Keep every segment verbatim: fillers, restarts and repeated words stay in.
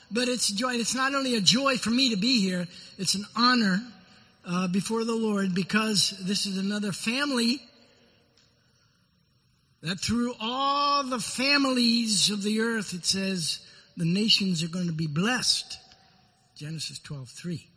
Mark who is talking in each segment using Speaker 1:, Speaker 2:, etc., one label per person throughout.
Speaker 1: but it's joy. It's not only a joy for me to be here, it's an honor uh, before the Lord, because this is another family that through all the families of the earth, it says, the nations are going to be blessed. Genesis twelve three.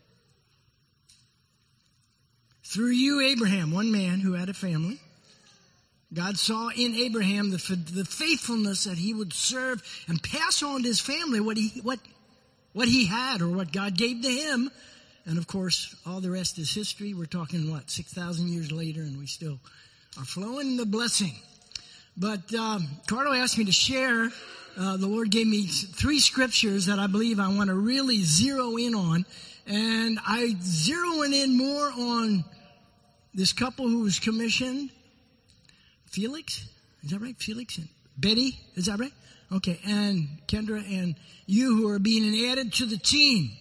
Speaker 1: Through you, Abraham, one man who had a family, God saw in Abraham the, the faithfulness that he would serve and pass on to his family what he, what, what he had or what God gave to him. And of course, all the rest is history. We're talking, what, six thousand years later, and we still are flowing in the blessing. But um, Carlo asked me to share. Uh, the Lord gave me three scriptures that I believe I want to really zero in on. And I zeroing in more on this couple who was commissioned. Felix? Is that right? Felix and Betty? Is that right? Okay. And Kendra and you who are being added to the team.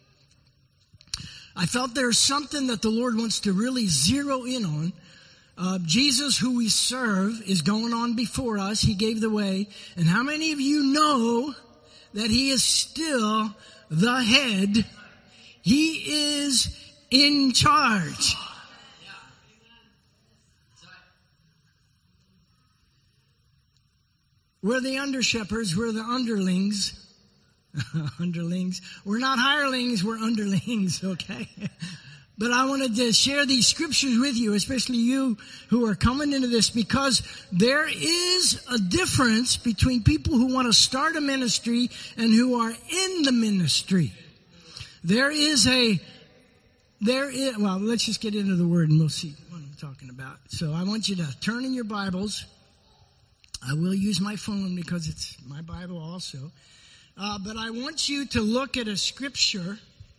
Speaker 1: I felt there's something that the Lord wants to really zero in on. Uh, Jesus, who we serve, is going on before us. He gave the way. And how many of you know that he is still the head? He is in charge. We're the under shepherds. We're the underlings. Underlings. We're not hirelings. We're underlings. Okay. But I wanted to share these scriptures with you, especially you who are coming into this, because there is a difference between people who want to start a ministry and who are in the ministry. There is a, there is, well, let's just get into the word and we'll see what I'm talking about. So I want you to turn in your Bibles. I will use my phone because it's my Bible also. Uh, but I want you to look at a scripture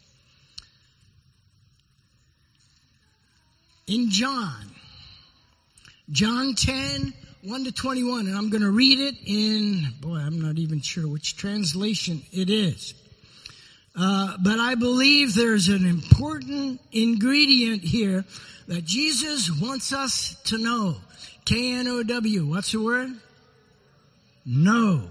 Speaker 1: in John. John ten, one to twenty-one. And I'm going to read it in, boy, I'm not even sure which translation it is. Uh, but I believe there's an important ingredient here that Jesus wants us to know. K N O W. What's the word? Know.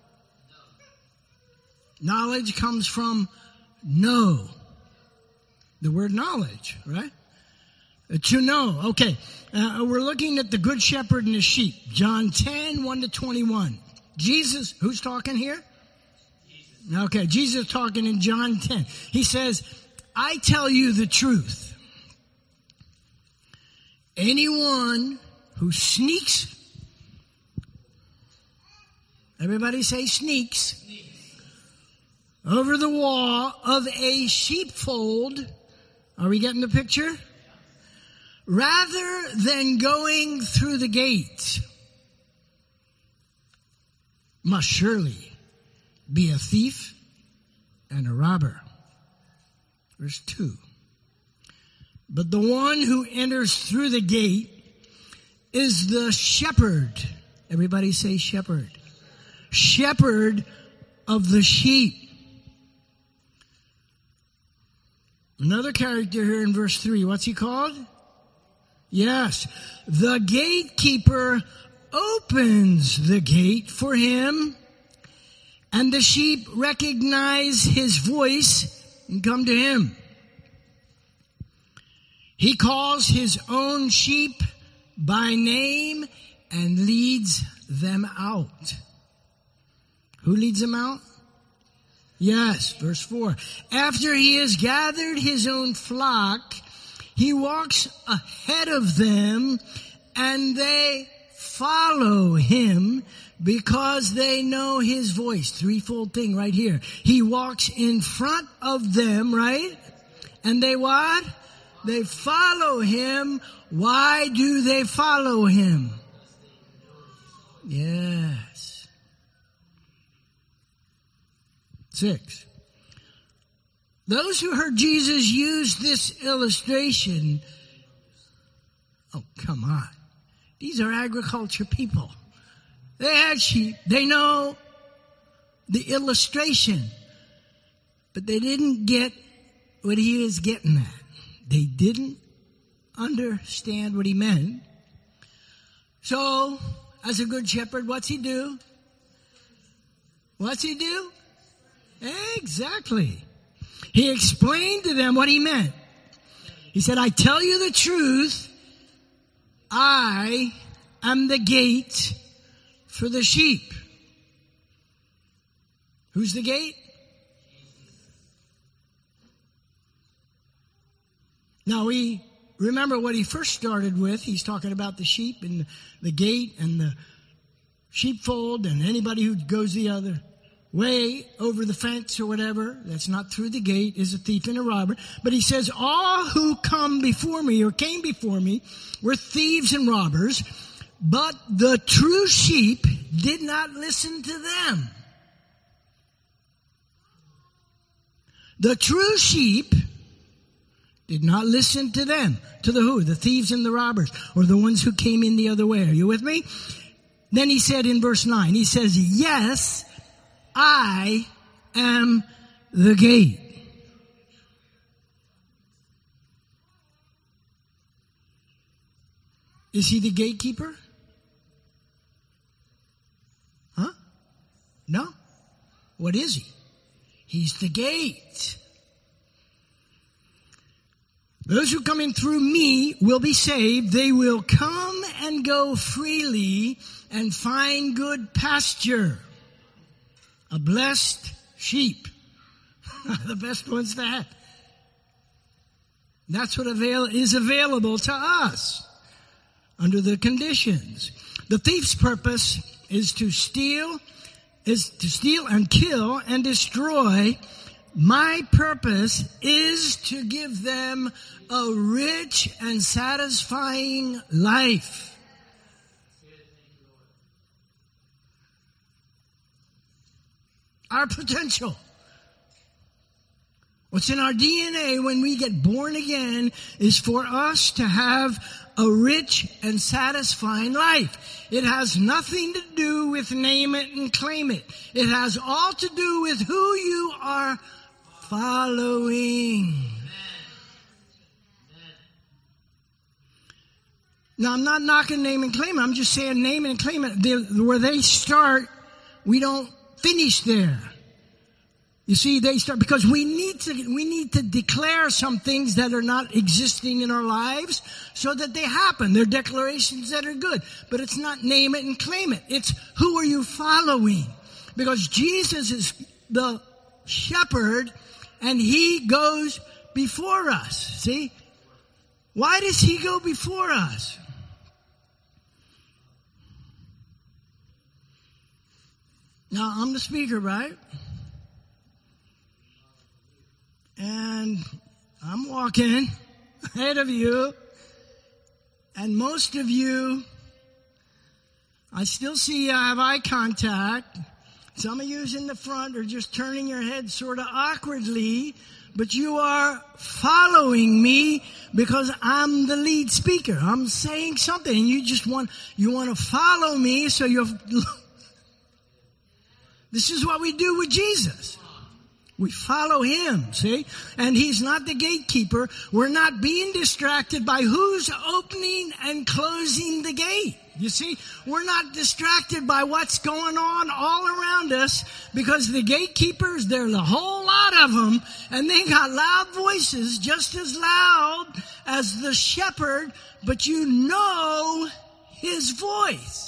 Speaker 1: Knowledge comes from know. The word knowledge, right? Uh, to know. Okay. Uh, we're looking at the good shepherd and the sheep. John ten, one to twenty-one. Jesus, who's talking here? Jesus. Okay. Jesus talking in John ten. He says, I tell you the truth. Anyone who sneaks, everybody say sneaks, sneaks, over the wall of a sheepfold, are we getting the picture? Rather than going through the gate, must surely be a thief and a robber. Verse two. But the one who enters through the gate is the shepherd. Everybody say shepherd. Shepherd of the sheep. Another character here in verse three. What's he called? Yes. The gatekeeper opens the gate for him, and the sheep recognize his voice and come to him. He calls his own sheep by name and leads them out. Who leads them out? Yes, verse four. After he has gathered his own flock, he walks ahead of them, and they follow him because they know his voice. Threefold thing right here. He walks in front of them, right? And they what? They follow him. Why do they follow him? Yes. Six. Those who heard Jesus use this illustration, oh, come on. These are agriculture people. They had sheep. They know the illustration. But they didn't get what he was getting at. They didn't understand what he meant. So, as a good shepherd, what's he do? What's he do? Exactly. He explained to them what he meant. He said, I tell you the truth. I am the gate for the sheep. Who's the gate? Now we remember what he first started with. He's talking about the sheep and the gate and the sheepfold and anybody who goes the other way over the fence or whatever, that's not through the gate, is a thief and a robber. But he says, all who come before me or came before me were thieves and robbers, but the true sheep did not listen to them. The true sheep did not listen to them. To the who? The thieves and the robbers, or the ones who came in the other way. Are you with me? Then he said in verse nine, he says, yes, I am the gate. Is he the gatekeeper? Huh? No. What is he? He's the gate. Those who come in through me will be saved. They will come and go freely and find good pasture. A blessed sheep. The best ones to have. That's what avail- is available to us under the conditions. The thief's purpose is to steal, is to steal and kill and destroy. My purpose is to give them a rich and satisfying life. Our potential. What's in our D N A when we get born again is for us to have a rich and satisfying life. It has nothing to do with name it and claim it. It has all to do with who you are following. Now, I'm not knocking name and claim it. I'm just saying name and claim it. They, where they start, we don't finish there. You see, they start because we need to we need to declare some things that are not existing in our lives so that they happen. They're declarations that are good, but it's not name it and claim it. It's who are you following? Because Jesus is the shepherd and he goes before us. See? Why does he go before us? Now, I'm the speaker, right? And I'm walking ahead of you. And most of you, I still see you have eye contact. Some of you in the front are just turning your head sort of awkwardly. But you are following me because I'm the lead speaker. I'm saying something and you just want, you want to follow me so you're... This is what we do with Jesus. We follow him, see? And he's not the gatekeeper. We're not being distracted by who's opening and closing the gate. You see, we're not distracted by what's going on all around us because the gatekeepers, there's a whole lot of them, and they got loud voices just as loud as the shepherd, but you know his voice.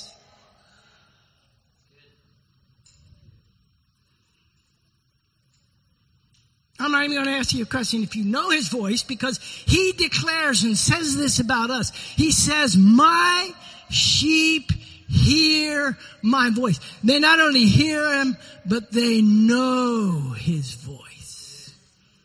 Speaker 1: I'm not even going to ask you a question if you know his voice because he declares and says this about us. He says, my sheep hear my voice. They not only hear him, but they know his voice.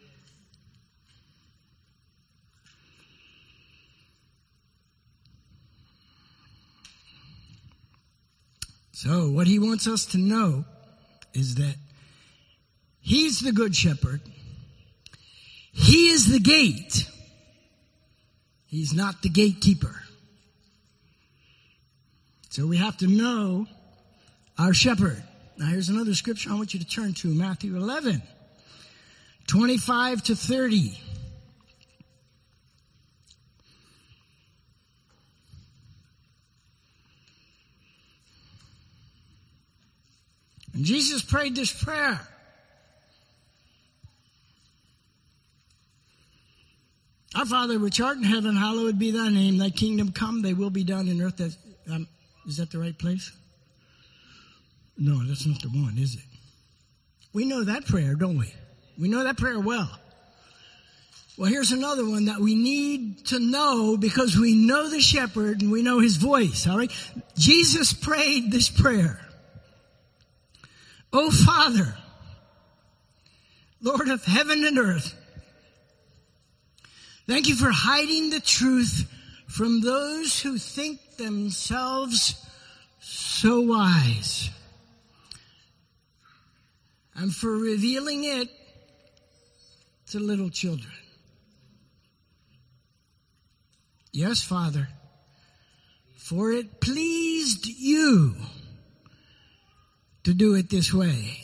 Speaker 1: So what he wants us to know is that he's the good shepherd. He is the gate. He's not the gatekeeper. So we have to know our shepherd. Now here's another scripture I want you to turn to, Matthew eleven, twenty-five to thirty. And Jesus prayed this prayer. Our Father which art in heaven, hallowed be thy name. Thy kingdom come, thy will be done in earth. As, um, is that the right place? No, that's not the one, is it? We know that prayer, don't we? We know that prayer well. Well, here's another one that we need to know because we know the shepherd and we know his voice, all right? Jesus prayed this prayer. O Father, Lord of heaven and earth, thank you for hiding the truth from those who think themselves so wise, and for revealing it to little children. Yes, Father, for it pleased you to do it this way.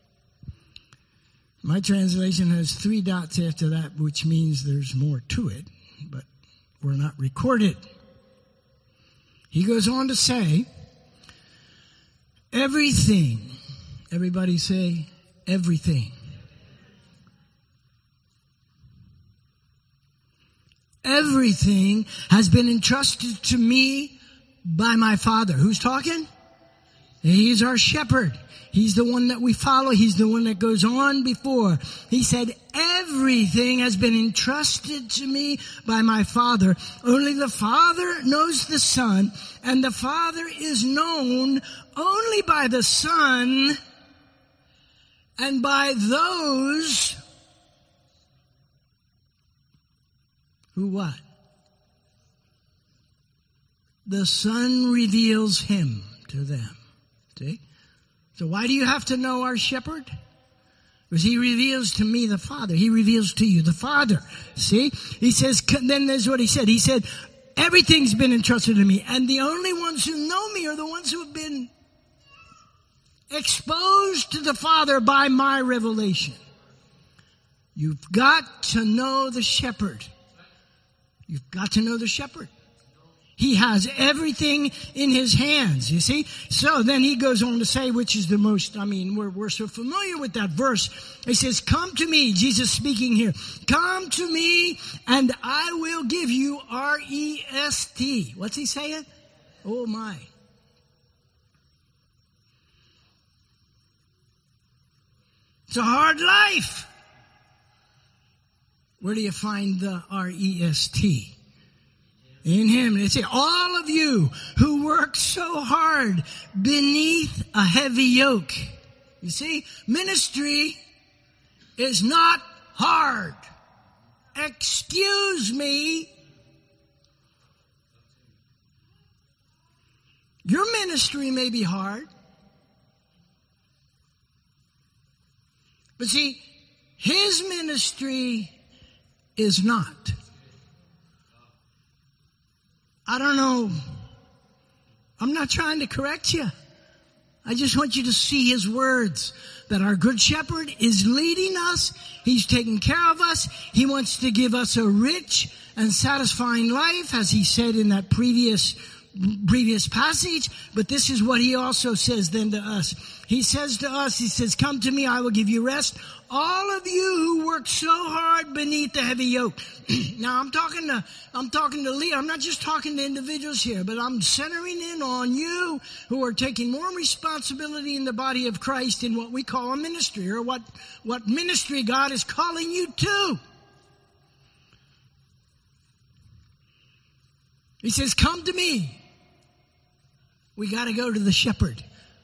Speaker 1: My translation has three dots after that, which means there's more to it, but we're not recorded. He goes on to say, everything, everybody say, everything. Everything has been entrusted to me by my Father. Who's talking? He's our shepherd. He's the one that we follow. He's the one that goes on before. He said, everything has been entrusted to me by my Father. Only the Father knows the Son, and the Father is known only by the Son and by those who what? The Son reveals him to them. See? So why do you have to know our shepherd? Because he reveals to me the Father. He reveals to you the Father. See? He says, then there's what he said. He said, everything's been entrusted to me. And the only ones who know me are the ones who have been exposed to the Father by my revelation. You've got to know the shepherd. You've got to know the shepherd. He has everything in his hands, you see? So then he goes on to say, which is the most, I mean, we're, we're so familiar with that verse. He says, come to me, Jesus speaking here. Come to me and I will give you R E S T. What's he saying? Oh my. It's a hard life. Where do you find the R E S T? In him. They say, all of you who work so hard beneath a heavy yoke. You see, ministry is not hard. Excuse me. Your ministry may be hard. But see, his ministry is not. I don't know. I'm not trying to correct you. I just want you to see his words. That our good shepherd is leading us. He's taking care of us. He wants to give us a rich and satisfying life, as he said in that previous previous passage. But this is what he also says then to us. He says to us, he says, come to me, I will give you rest. All of you who work so hard beneath the heavy yoke. Now I'm talking to, I'm talking to Leah. I'm not just talking to individuals here, but I'm centering in on you who are taking more responsibility in the body of Christ in what we call a ministry, or what, what ministry God is calling you to. He says, come to me. We got to go to the shepherd.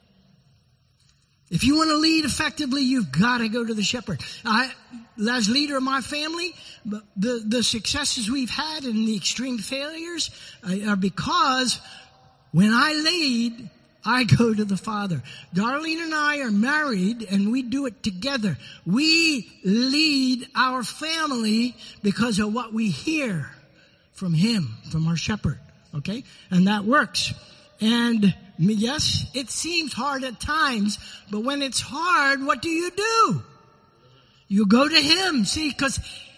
Speaker 1: If you want to lead effectively, you've got to go to the shepherd. I, as leader of my family, the, the successes we've had and the extreme failures are because when I lead, I go to the Father. Darlene and I are married and we do it together. We lead our family because of what we hear from him, from our shepherd. Okay? And that works. And yes, it seems hard at times, but when it's hard, what do you do? You go to him. See, because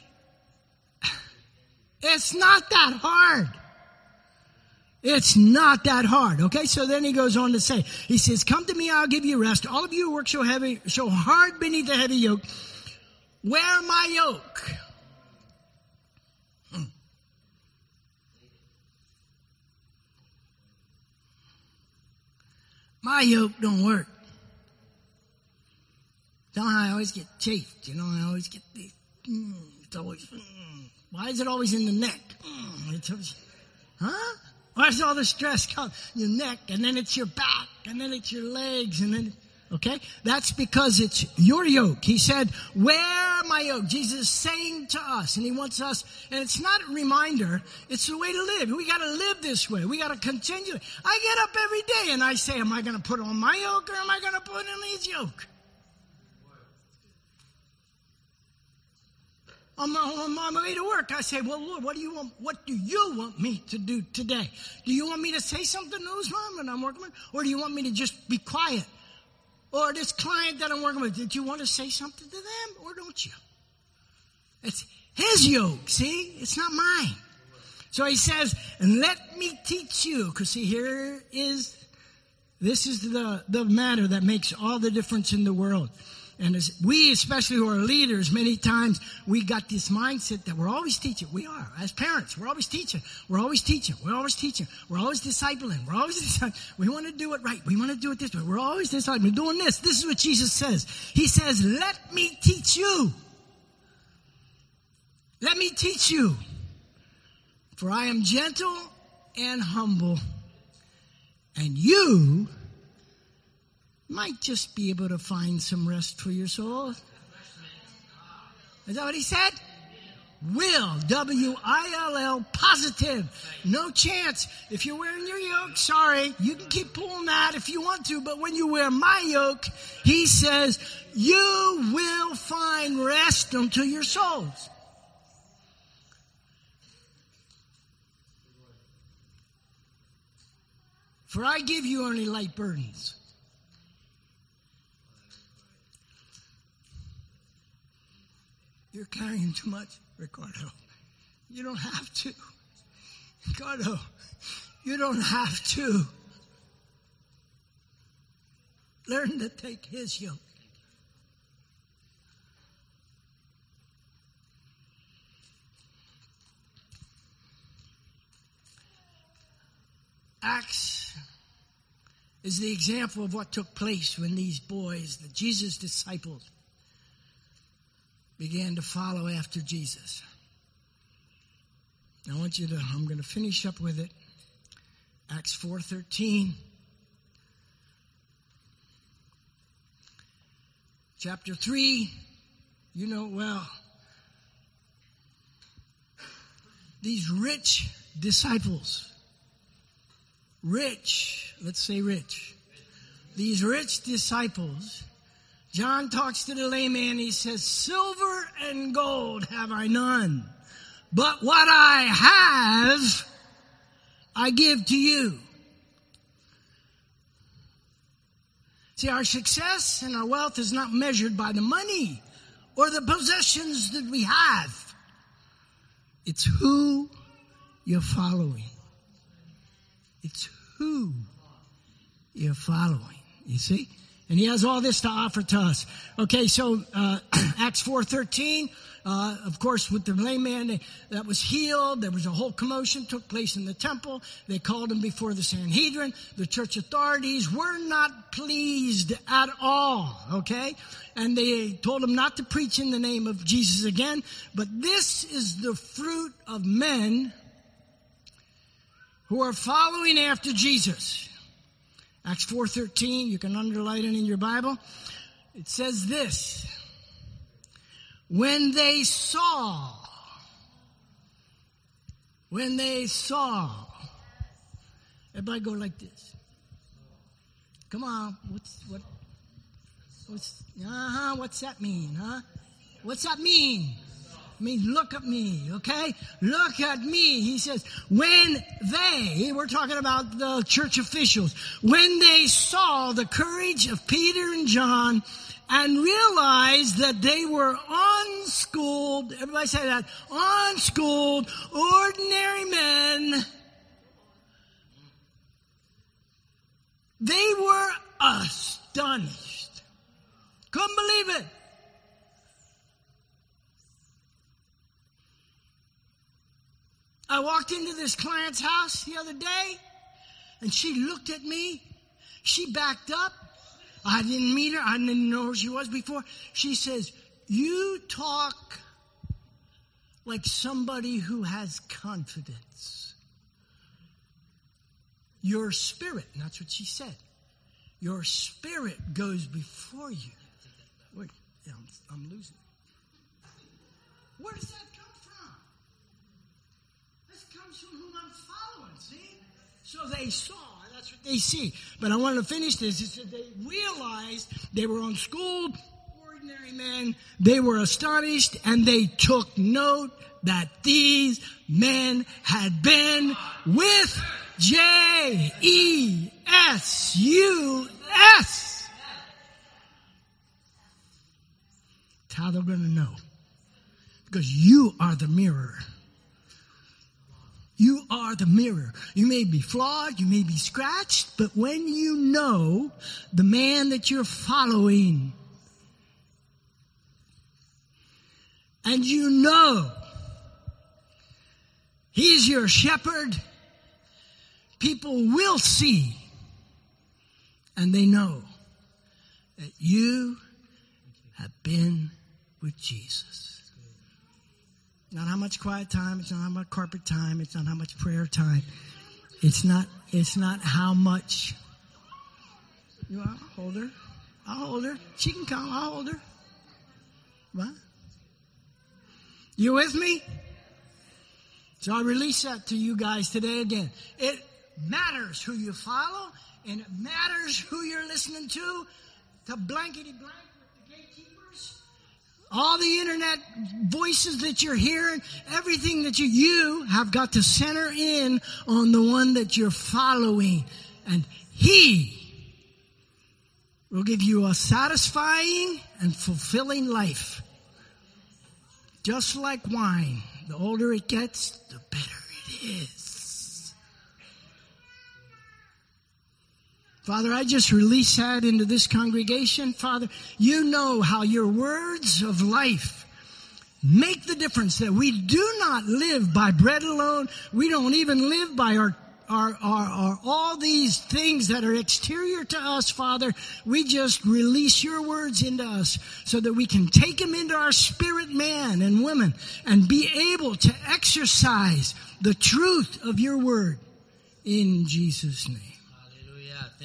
Speaker 1: it's not that hard. It's not that hard. Okay, so then he goes on to say, he says, come to me, I'll give you rest. All of you who work so heavy, so hard beneath the heavy yoke, wear my yoke. Hmm. My yoke don't work. Don't I always get chafed? You know, I always get the, mm, it's always, mm, why is it always in the neck? Mm, it's always, huh? Why does all the stress come? Your neck, and then it's your back, and then it's your legs, and then, okay? That's because it's your yoke. He said, wear my yoke. Jesus is saying to us, and he wants us, and it's not a reminder, it's the way to live. We gotta live this way. We gotta continue. I get up every day and I say, am I gonna put on my yoke or am I gonna put on his yoke? On my, on my way to work, I say, well, Lord, what do you want, what do you want me to do today? Do you want me to say something to this mom that I'm working with? Or do you want me to just be quiet? Or this client that I'm working with, did you want to say something to them or don't you? It's his yoke, see? It's not mine. So he says, and let me teach you. Because see, here is, this is the, the matter that makes all the difference in the world. And as we, especially who are leaders, many times we got this mindset that we're always teaching. We are. As parents, we're always teaching. We're always teaching. We're always teaching. We're always discipling. We're always discipling. We want to do it right. We want to do it this way. We're always discipling. We're doing this. This is what Jesus says. He says, let me teach you. Let me teach you. For I am gentle and humble. And you might just be able to find some rest for your soul. Is that what he said? Will. W I L L. Positive. No chance. If you're wearing your yoke, sorry. You can keep pulling that if you want to. But when you wear my yoke, he says, you will find rest unto your souls. For I give you only light burdens. You're carrying too much, Ricardo. You don't have to. Ricardo, you don't have to. Learn to take his yoke. Acts is the example of what took place when these boys, the Jesus disciples, began to follow after Jesus. I want you to, I'm going to finish up with it. Acts four thirteen. Chapter three, you know it well. These rich disciples, rich, let's say rich. These rich disciples, John talks to the layman, he says, silver and gold have I none, but what I have, I give to you. See, our success and our wealth is not measured by the money or the possessions that we have. It's who you're following. It's who you're following, you see? And he has all this to offer to us. Okay, so uh, Acts four thirteen, uh, of course, with the layman that was healed, there was a whole commotion took place in the temple. They called him before the Sanhedrin. The church authorities were not pleased at all, okay? And they told him not to preach in the name of Jesus again. But this is the fruit of men who are following after Jesus. Acts four thirteen, you can underline it in your Bible. It says this. When they saw, when they saw, everybody go like this. Come on, what's, what, what's, uh-huh, what's that mean, huh? What's that mean? I mean, look at me, okay? Look at me. He says, when they, we're talking about the church officials, when they saw the courage of Peter and John and realized that they were unschooled, everybody say that, unschooled, ordinary men, they were astonished. Couldn't believe it. I walked into this client's house the other day, and she looked at me. She backed up. I didn't meet her. I didn't know who she was before. She says, you talk like somebody who has confidence. Your spirit, and that's what she said. Your spirit goes before you. Wait, yeah, I'm, I'm losing it. Where does that come from? This comes from whom I'm following, see? So they saw, that's what they see. But I wanted to finish this. It said they realized they were unschooled, ordinary men. They were astonished, and they took note that these men had been with J E S U S. That's how they're going to know. Because you are the mirror. You are the mirror. You may be flawed, you may be scratched, but when you know the man that you're following, and you know he's your shepherd, people will see, and they know that you have been with Jesus. Not how much quiet time, it's not how much carpet time, it's not how much prayer time. It's not, it's not how much. You want, I'll hold her. I'll hold her. She can come, I'll hold her. What? You with me? So I release that to you guys today again. It matters who you follow, and it matters who you're listening to. The blankety blank with the gatekeepers. All the internet voices that you're hearing, everything that you, you have got to center in on the one that you're following. And he will give you a satisfying and fulfilling life. Just like wine, the older it gets, the better it is. Father, I just release that into this congregation. Father, you know how your words of life make the difference, that we do not live by bread alone. We don't even live by our Are, are, are all these things that are exterior to us, Father. We just release your words into us so that we can take them into our spirit man and women and be able to exercise the truth of your word in Jesus' name.